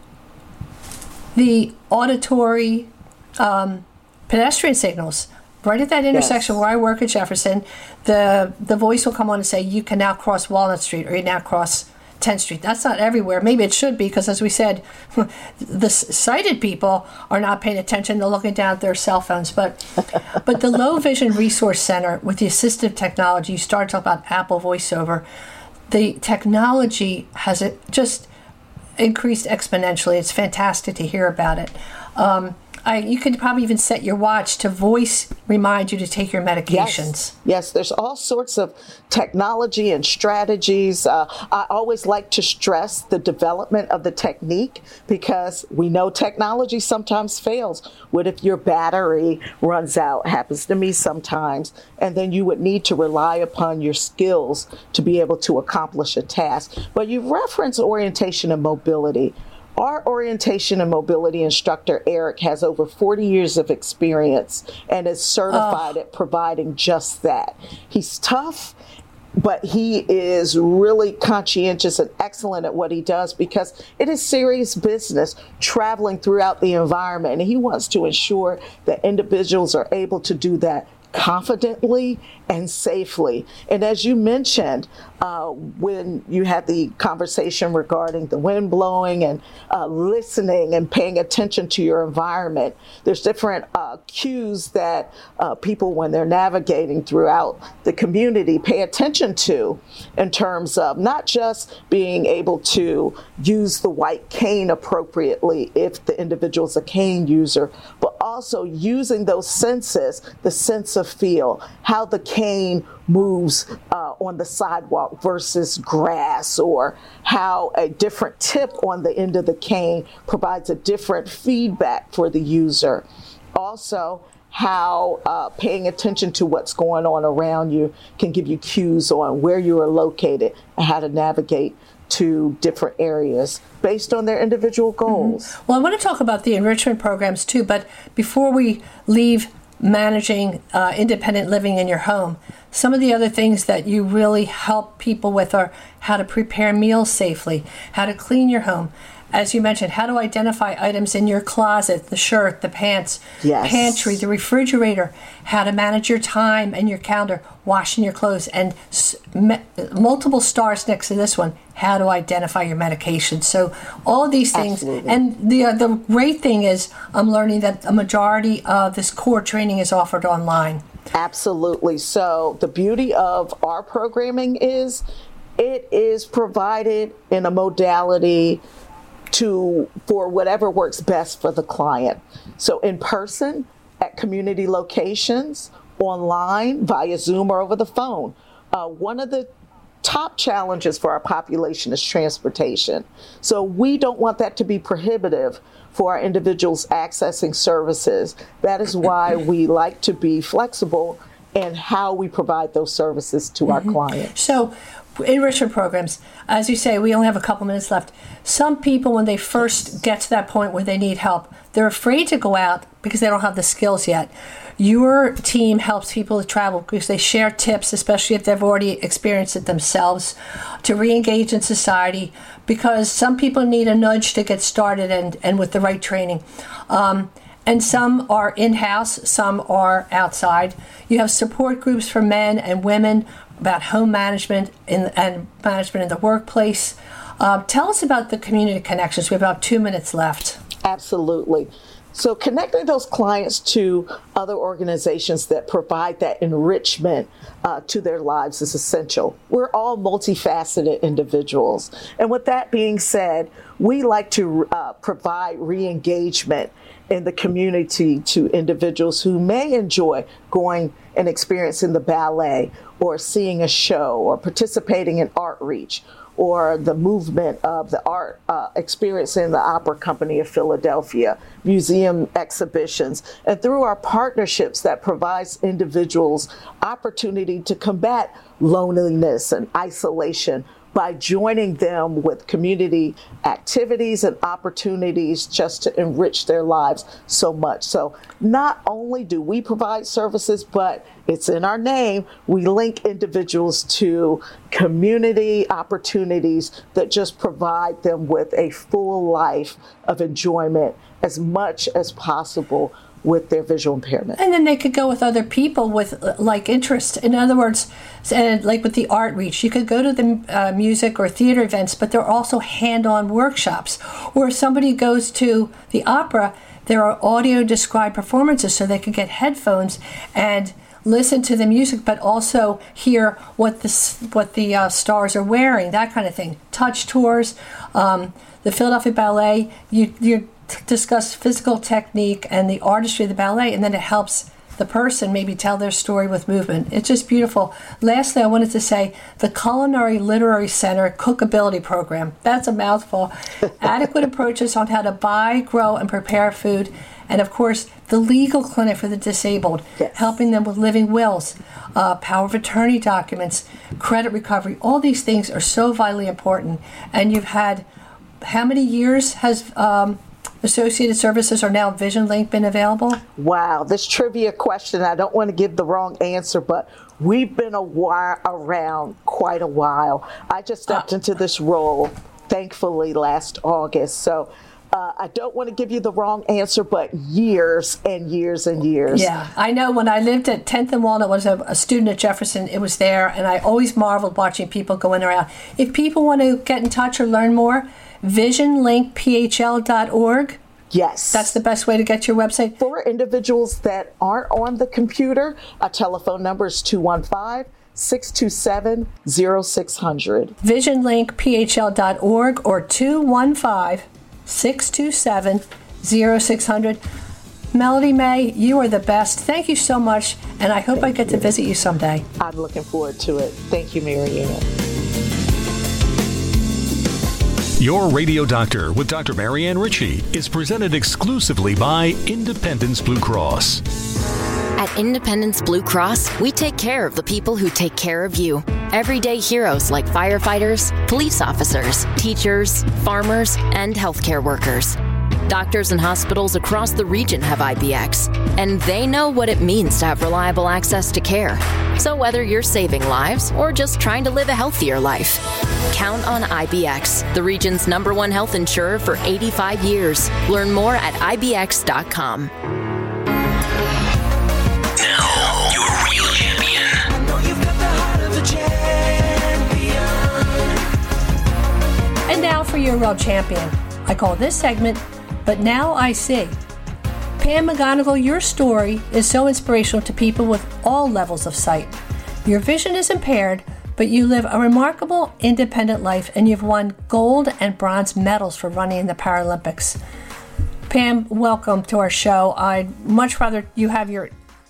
the auditory um, pedestrian signals, right at that intersection yes. where I work at Jefferson, the the voice will come on and say, you can now cross Walnut Street, or you now cross tenth Street. That's not everywhere. Maybe it should be, because as we said, the sighted people are not paying attention. They're looking down at their cell phones. But but the Low Vision Resource Center, with the assistive technology, you started to talk about Apple VoiceOver. The technology has it just increased exponentially. It's fantastic to hear about it. Um, I, you could probably even set your watch to voice remind you to take your medications. Yes, yes, there's all sorts of technology and strategies. Uh, I always like to stress the development of the technique, because we know technology sometimes fails. What if your battery runs out? Happens to me sometimes. And then you would need to rely upon your skills to be able to accomplish a task. But you reference orientation and mobility. Our orientation and mobility instructor, Eric, has over forty years of experience and is certified oh. at providing just that. He's tough, but he is really conscientious and excellent at what he does, because it is serious business traveling throughout the environment. And he wants to ensure that individuals are able to do that confidently and safely. And as you mentioned, uh, when you had the conversation regarding the wind blowing and uh, listening and paying attention to your environment, there's different uh, cues that uh, people, when they're navigating throughout the community, pay attention to, in terms of not just being able to use the white cane appropriately if the individual's a cane user, but also using those senses, the sense of feel, how the cane moves uh, on the sidewalk versus grass, or how a different tip on the end of the cane provides a different feedback for the user. Also, how uh, paying attention to what's going on around you can give you cues on where you are located and how to navigate to different areas based on their individual goals. Mm-hmm. Well, I want to talk about the enrichment programs too, but before we leave managing uh, independent living in your home, some of the other things that you really help people with are how to prepare meals safely, how to clean your home. As you mentioned, how to identify items in your closet, the shirt, the pants, yes. pantry, the refrigerator, how to manage your time and your calendar, washing your clothes, and s- me- multiple stars next to this one, how to identify your medication. So all of these things. Absolutely. And the, uh, the great thing is I'm learning that a majority of this core training is offered online. Absolutely. So the beauty of our programming is it is provided in a modality to for whatever works best for the client. So in person, at community locations, online, via Zoom or over the phone. Uh, one of the top challenges for our population is transportation. So we don't want that to be prohibitive for our individuals accessing services. That is why we like to be flexible in how we provide those services to mm-hmm. our clients. So enrichment programs, as you say, we only have a couple minutes left. Some people, when they first get to that point where they need help, they're afraid to go out because they don't have the skills yet. Your team helps people to travel because they share tips, especially if they've already experienced it themselves, to re-engage in society, because some people need a nudge to get started and, and with the right training. Um, and some are in-house, some are outside. You have support groups for men and women about home management in, and management in the workplace. Uh, tell us about the community connections. We have about two minutes left. Absolutely. So connecting those clients to other organizations that provide that enrichment uh, to their lives is essential. We're all multifaceted individuals. And with that being said, we like to uh, provide re-engagement in the community to individuals who may enjoy going and experiencing the ballet or seeing a show or participating in Outreach or the movement of the art uh, experience in the Opera Company of Philadelphia, museum exhibitions, and through our partnerships that provides individuals opportunity to combat loneliness and isolation by joining them with community activities and opportunities just to enrich their lives so much. So not only do we provide services, but it's in our name, we link individuals to community opportunities that just provide them with a full life of enjoyment as much as possible with their visual impairment. And then they could go with other people with uh, like interests. In other words, and like with the Outreach, you could go to the uh, music or theater events, but there are also hand-on workshops. Or if somebody goes to the opera, there are audio described performances so they could get headphones and listen to the music, but also hear what the what the uh, stars are wearing, that kind of thing. Touch tours, um, the Philadelphia Ballet. You you discuss physical technique and the artistry of the ballet, and then it helps the person maybe tell their story with movement. It's just beautiful. Lastly, I wanted to say the Culinary Literary Center Cookability Program. That's a mouthful. Adequate approaches on how to buy, grow, and prepare food. And of course, the legal clinic for the disabled, yes. helping them with living wills, uh, power of attorney documents, credit recovery. All these things are so vitally important. And you've had, how many years has um, Associated Services or now VisionLink been available? Wow, this trivia question, I don't want to give the wrong answer, but we've been a while around quite a while. I just stepped uh, into this role, thankfully, last August. So uh, I don't want to give you the wrong answer, but years and years and years. Yeah, I know when I lived at tenth and Walnut, was a, a student at Jefferson, it was there, and I always marveled watching people go in or out. If people want to get in touch or learn more, vision link p h l dot org. Yes. That's the best way to get your website. For individuals that aren't on the computer, our telephone number is two one five, six two seven, zero six zero zero. vision link p h l dot org or two one five, six two seven, zero six zero zero. Melody May, you are the best. Thank you so much, and I hope Thank I get you. to visit you someday. I'm looking forward to it. Thank you, Marianne. Your Radio Doctor with Doctor Marianne Ritchie is presented exclusively by Independence Blue Cross. At Independence Blue Cross, we take care of the people who take care of you. Everyday heroes like firefighters, police officers, teachers, farmers, and healthcare workers. Doctors and hospitals across the region have I B X, and they know what it means to have reliable access to care. So whether you're saving lives or just trying to live a healthier life, count on I B X, the region's number one health insurer for eighty-five years. Learn more at I B X dot com. Now, your real champion. I know you've got the heart of a champion. And now for your Real Champion. I call this segment, But Now I See. Pam McGonigal, your story is so inspirational to people with all levels of sight. Your vision is impaired, but you live a remarkable independent life, and you've won gold and bronze medals for running in the Paralympics. Pam, welcome to our show. I'd much rather you have your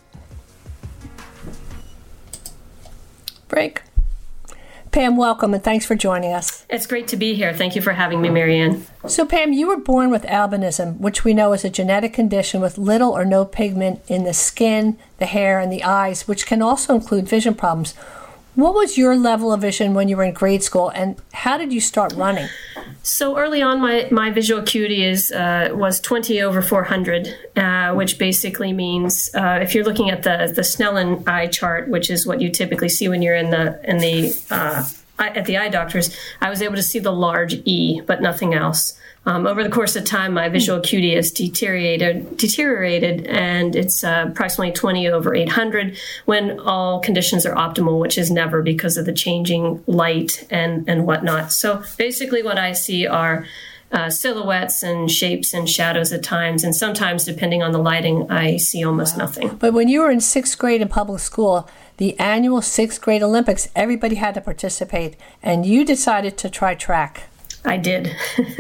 break. Pam, welcome, and thanks for joining us. It's great to be here. Thank you for having me, Marianne. So, Pam, you were born with albinism, which we know is a genetic condition with little or no pigment in the skin, the hair, and the eyes, which can also include vision problems. What was your level of vision when you were in grade school, and how did you start running? So early on, my, my visual acuity is uh, was twenty over four hundred, uh, which basically means uh, if you're looking at the the Snellen eye chart, which is what you typically see when you're in the in the uh, at the eye doctors, I was able to see the large E, but nothing else. Um, over the course of time, my visual acuity has deteriorated, deteriorated, and it's uh, approximately twenty over eight hundred when all conditions are optimal, which is never because of the changing light and, and whatnot. So basically what I see are uh, silhouettes and shapes and shadows at times, and sometimes, depending on the lighting, I see almost nothing. But when you were in sixth grade in public school, the annual sixth grade Olympics, everybody had to participate, and you decided to try track. I did.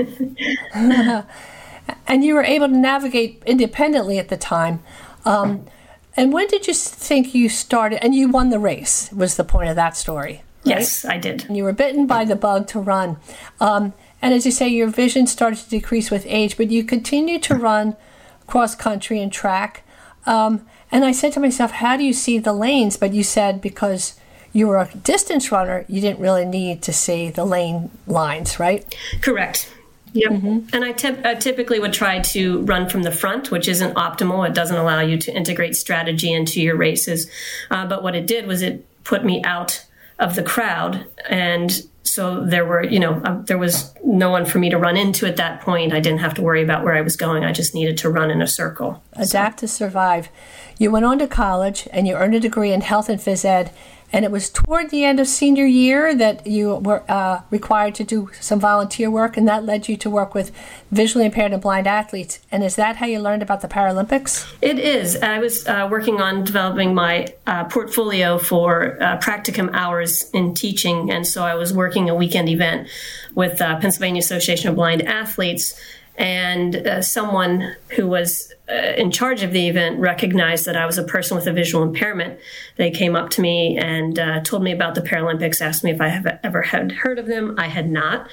And you were able to navigate independently at the time. Um, and when did you think you started, and you won the race, was the point of that story, right? Yes, I did. And you were bitten by the bug to run. Um, and as you say, your vision started to decrease with age, but you continued to run cross country and track. Um, and I said to myself, how do you see the lanes? But you said because you were a distance runner, you didn't really need to see the lane lines, right? Correct. Yep. Mm-hmm. And I, tip, I typically would try to run from the front, which isn't optimal. It doesn't allow you to integrate strategy into your races. Uh, but what it did was it put me out of the crowd. And so there were, you know, uh, there was no one for me to run into at that point. I didn't have to worry about where I was going. I just needed to run in a circle. Adapt so. to survive. You went on to college and you earned a degree in health and phys ed. And it was toward the end of senior year that you were uh, required to do some volunteer work, and that led you to work with visually impaired and blind athletes. And is that how you learned about the Paralympics? It is. I was uh, working on developing my uh, portfolio for uh, practicum hours in teaching, and so I was working a weekend event with uh, Pennsylvania Association of Blind Athletes. And uh, someone who was uh, in charge of the event recognized that I was a person with a visual impairment. They came up to me and uh, told me about the Paralympics, asked me if I have ever had heard of them. I had not.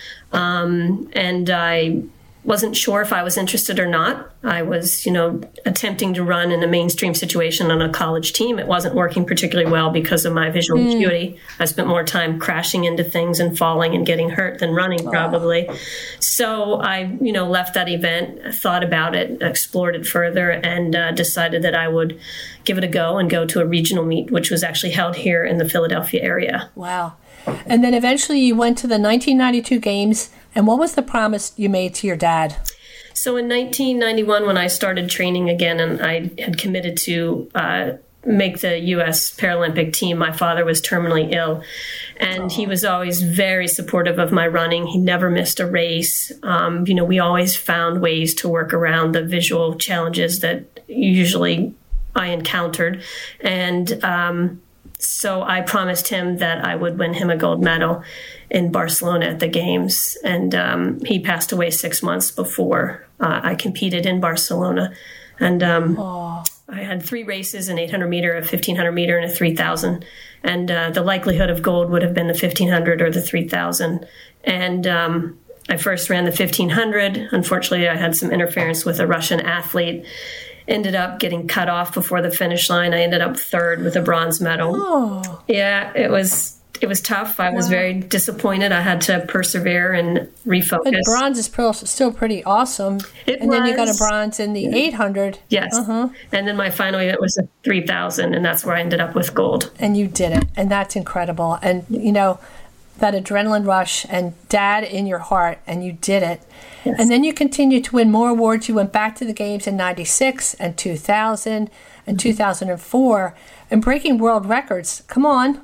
Um, and I wasn't sure if I was interested or not. I was, you know, attempting to run in a mainstream situation on a college team. It wasn't working particularly well because of my visual mm. acuity. I spent more time crashing into things and falling and getting hurt than running probably. Oh. So I, you know, left that event, thought about it, explored it further, and uh, decided that I would give it a go and go to a regional meet, which was actually held here in the Philadelphia area. Wow. And then eventually you went to the nineteen ninety-two Games. And what was the promise you made to your dad? So in nineteen ninety-one, when I started training again and I had committed to uh, make the U S Paralympic team, my father was terminally ill. And oh. he was always very supportive of my running. He never missed a race. Um, you know, we always found ways to work around the visual challenges that usually I encountered. And um, so I promised him that I would win him a gold medal in Barcelona at the Games. And um, he passed away six months before uh, I competed in Barcelona. And um, oh. I had three races, an eight hundred meter, a fifteen hundred meter, and a three thousand. And uh, the likelihood of gold would have been the fifteen hundred or the three thousand. And um, I first ran the fifteen hundred. Unfortunately, I had some interference with a Russian athlete. Ended up getting cut off before the finish line. I ended up third with a bronze medal. Oh. Yeah, it was it was tough. I was Wow. very disappointed. I had to persevere and refocus. But bronze is still still pretty awesome. It and then you got a was. bronze in the eight hundred. Yes. Uh-huh. And then my final event was a three thousand, and that's where I ended up with gold. And you did it. And that's incredible. And, you know, that adrenaline rush and dad in your heart, and you did it. Yes. And then you continued to win more awards. You went back to the games in ninety-six and two thousand and two thousand four and breaking world records. Come on.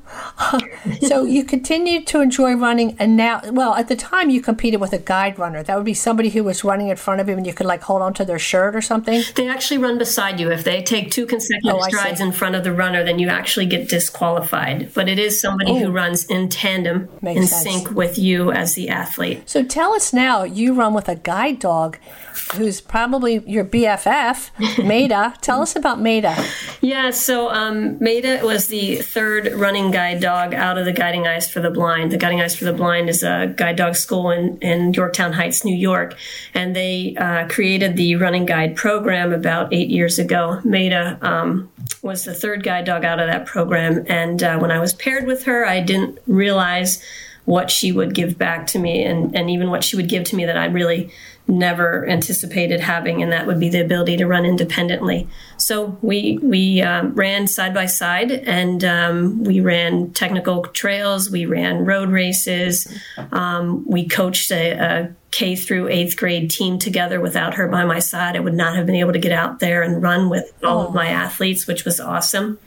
So you continued to enjoy running, and now, well, at the time you competed with a guide runner. That would be somebody who was running in front of you and you could like hold onto their shirt or something. They actually run beside you. If they take two consecutive Oh, I strides see. in front of the runner, then you actually get disqualified. But it is somebody Oh. who runs in tandem, Makes in sense. sync with you as the athlete. So tell us now, you run with a guide dog who's probably your B F F, Maida. Tell us about Maida. Yeah, so um, Maida was the third running guide dog out of the Guiding Eyes for the Blind. The Guiding Eyes for the Blind is a guide dog school in, in Yorktown Heights, New York, and they uh, created the running guide program about eight years ago. Maida um, was the third guide dog out of that program, and uh, when I was paired with her, I didn't realize what she would give back to me, and, and even what she would give to me that I really never anticipated having, and that would be the ability to run independently. So we we um, ran side by side, and um, we ran technical trails, we ran road races, um, we coached a, a K through eighth grade team together. Without her by my side, I would not have been able to get out there and run with all Oh. of my athletes, which was awesome.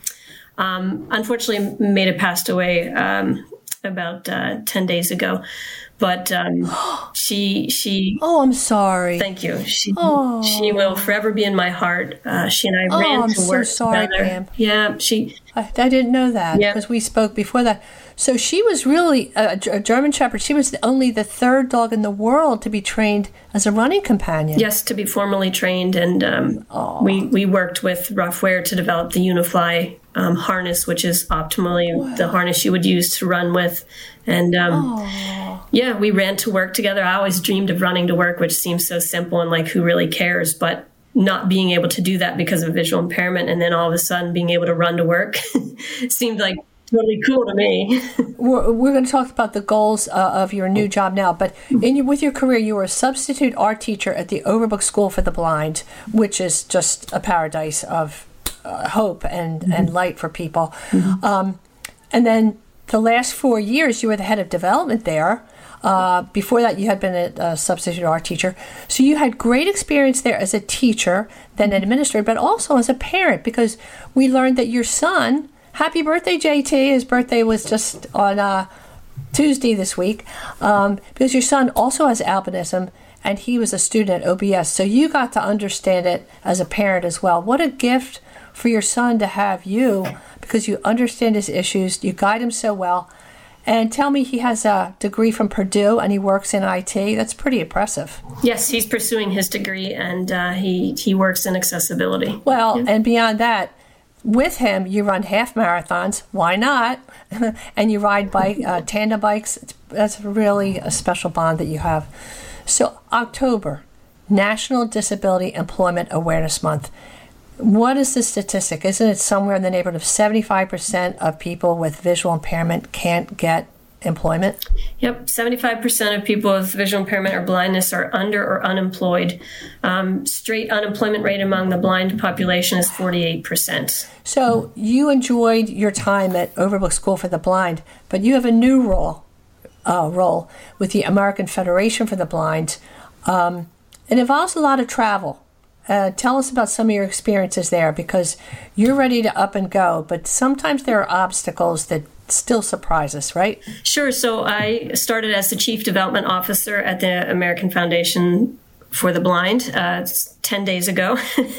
Um, unfortunately, Maida passed away um, about uh, ten days ago. But um, she, she. Oh, I'm sorry. Thank you. She, Oh. she will forever be in my heart. Uh, she and I Oh, ran I'm to so work sorry, together. Pam. Yeah, she. I, I didn't know that Yeah. because we spoke before that. So she was really a, a German Shepherd. She was the, only the third dog in the world to be trained as a running companion. Yes, to be formally trained, and um, we we worked with Ruffwear to develop the Unifly um, harness, which is optimally the harness you would use to run with. And um, yeah, we ran to work together. I always dreamed of running to work, which seems so simple and like who really cares, but not being able to do that because of visual impairment, and then all of a sudden being able to run to work seemed like totally cool to me. We're, we're going to talk about the goals uh, of your new job now, but in your, with your career, you were a substitute art teacher at the Overbrook School for the Blind, which is just a paradise of uh, hope and, mm-hmm. and light for people. Mm-hmm. Um, and then the last four years, you were the head of development there. Uh, before that, you had been a, a substitute art teacher. So you had great experience there as a teacher, then an administrator, but also as a parent, because we learned that your son, happy birthday, J T, his birthday was just on uh, Tuesday this week, um, because your son also has albinism, and he was a student at O B S. So you got to understand it as a parent as well. What a gift for your son to have you, because you understand his issues, you guide him so well. And tell me, he has a degree from Purdue and he works in I T. That's pretty impressive. Yes, he's pursuing his degree, and uh, he, he works in accessibility. Well, Yeah. and beyond that, with him, you run half marathons. Why not? And you ride bike, uh, tandem bikes. It's, that's really a special bond that you have. So October, National Disability Employment Awareness Month. What is the statistic? Isn't it somewhere in the neighborhood of seventy-five percent of people with visual impairment can't get employment? Yep, seventy-five percent of people with visual impairment or blindness are under or unemployed. Um, straight unemployment rate among the blind population is forty-eight percent. So you enjoyed your time at Overbrook School for the Blind, but you have a new role, uh, role with the American Federation for the Blind. Um, it involves a lot of travel. Uh, tell us about some of your experiences there, because you're ready to up and go, but sometimes there are obstacles that still surprise us, right? Sure. So I started as the Chief Development Officer at the American Foundation for the Blind uh, ten days ago.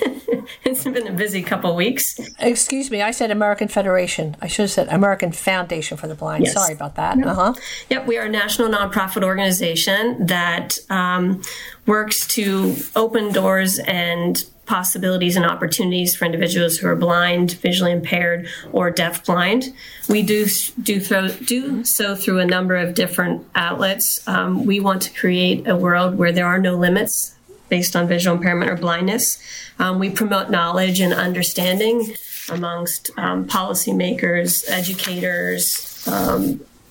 It's been a busy couple of weeks. Excuse me, I said American Federation. I should have said American Foundation for the Blind. Yes. Sorry about that. Yep. Uh-huh. Yep, we are a national nonprofit organization that um, works to open doors and possibilities and opportunities for individuals who are blind, visually impaired, or deafblind. We do do, throw, do so through a number of different outlets. Um, we want to create a world where there are no limits based on visual impairment or blindness. Um, we promote knowledge and understanding amongst um, policymakers, educators, um,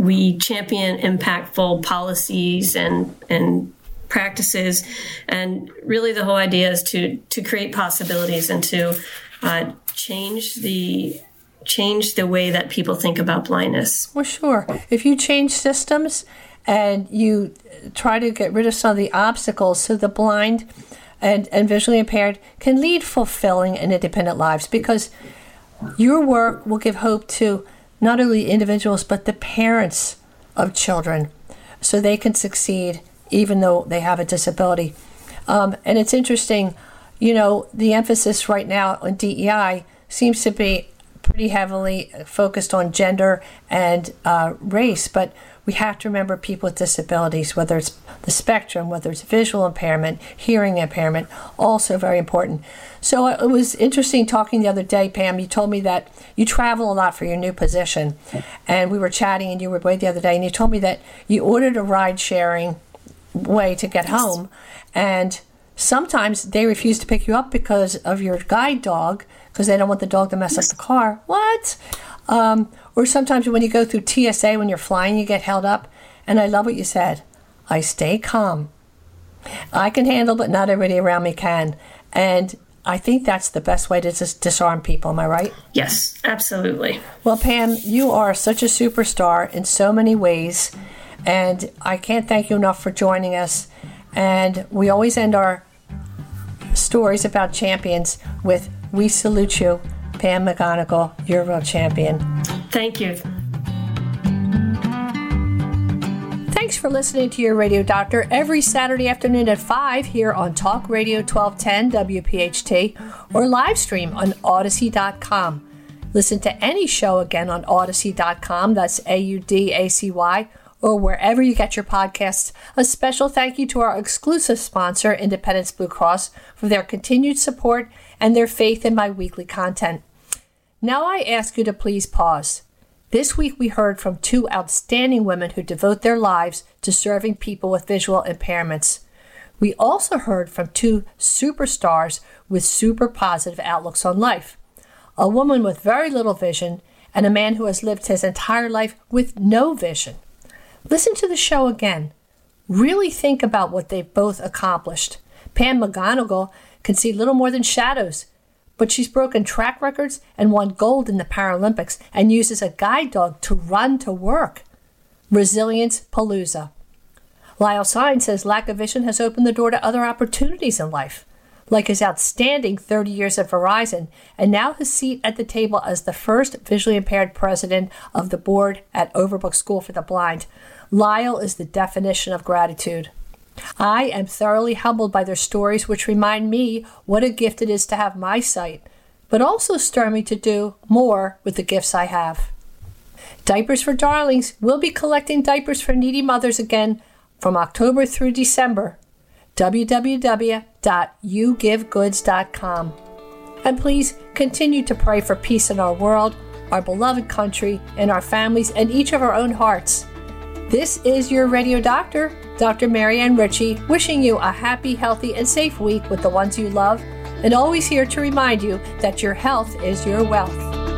we champion impactful policies and and practices, and really the whole idea is to to create possibilities and to uh, change the change the way that people think about blindness. Well, sure. If you change systems and you try to get rid of some of the obstacles so the blind and, and visually impaired can lead fulfilling and independent lives, because your work will give hope to not only individuals but the parents of children so they can succeed even though they have a disability. Um, and it's interesting, you know, the emphasis right now on D E I seems to be pretty heavily focused on gender and uh, race, but we have to remember people with disabilities, whether it's the spectrum, whether it's visual impairment, hearing impairment, also very important. So it was interesting talking the other day, Pam, you told me that you travel a lot for your new position, and we were chatting and you were away the other day, and you told me that you ordered a ride-sharing way to get home, and sometimes they refuse to pick you up because of your guide dog, because they don't want the dog to mess up the car. What? Um, or sometimes when you go through T S A, when you're flying, you get held up. And I love what you said. I stay calm. I can handle, but not everybody around me can. And I think that's the best way to dis- disarm people. Am I right? Yes, absolutely. Well, Pam, you are such a superstar in so many ways. And I can't thank you enough for joining us. And we always end our stories about champions with, we salute you, Pam McGonigal, you're a real champion. Thank you. Thanks for listening to Your Radio Doctor every Saturday afternoon at five here on Talk Radio twelve ten W P H T or live stream on Odyssey dot com. Listen to any show again on Odyssey dot com, that's A U D A C Y, or wherever you get your podcasts. A special thank you to our exclusive sponsor, Independence Blue Cross, for their continued support and their faith in my weekly content. Now I ask you to please pause. This week we heard from two outstanding women who devote their lives to serving people with visual impairments. We also heard from two superstars with super positive outlooks on life. A woman with very little vision and a man who has lived his entire life with no vision. Listen to the show again. Really think about what they've both accomplished. Pam McGonigal can see little more than shadows, but she's broken track records and won gold in the Paralympics and uses a guide dog to run to work. Resilience Palooza. Lyle Sines says lack of vision has opened the door to other opportunities in life, like his outstanding thirty years at Verizon, and now his seat at the table as the first visually impaired president of the board at Overbrook School for the Blind. Lyle is the definition of gratitude. I am thoroughly humbled by their stories, which remind me what a gift it is to have my sight, but also stir me to do more with the gifts I have. Diapers for Darlings will be collecting diapers for needy mothers again from October through December. w w w dot you give goods dot com. And please continue to pray for peace in our world, our beloved country, and our families, and each of our own hearts. This is your radio doctor, Doctor Marianne Ritchie, wishing you a happy, healthy, and safe week with the ones you love, and always here to remind you that your health is your wealth.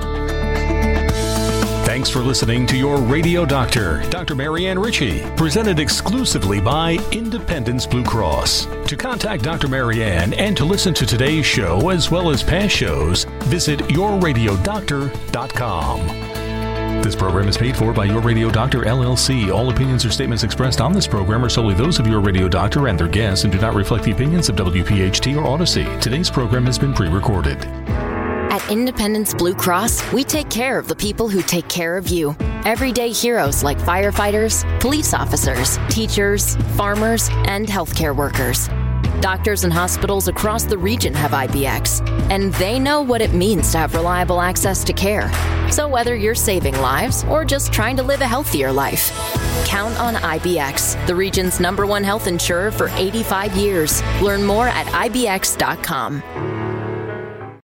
Thanks for listening to Your Radio Doctor, Doctor Marianne Ritchie, presented exclusively by Independence Blue Cross. To contact Doctor Marianne and to listen to today's show as well as past shows, visit your radio doctor dot com. This program is paid for by Your Radio Doctor, L L C. All opinions or statements expressed on this program are solely those of Your Radio Doctor and their guests and do not reflect the opinions of W P H T or Odyssey. Today's program has been pre-recorded. At Independence Blue Cross, we take care of the people who take care of you. Everyday heroes like firefighters, police officers, teachers, farmers, and healthcare workers. Doctors and hospitals across the region have I B X, and they know what it means to have reliable access to care. So whether you're saving lives or just trying to live a healthier life, count on I B X, the region's number one health insurer for eighty-five years. Learn more at I B X dot com.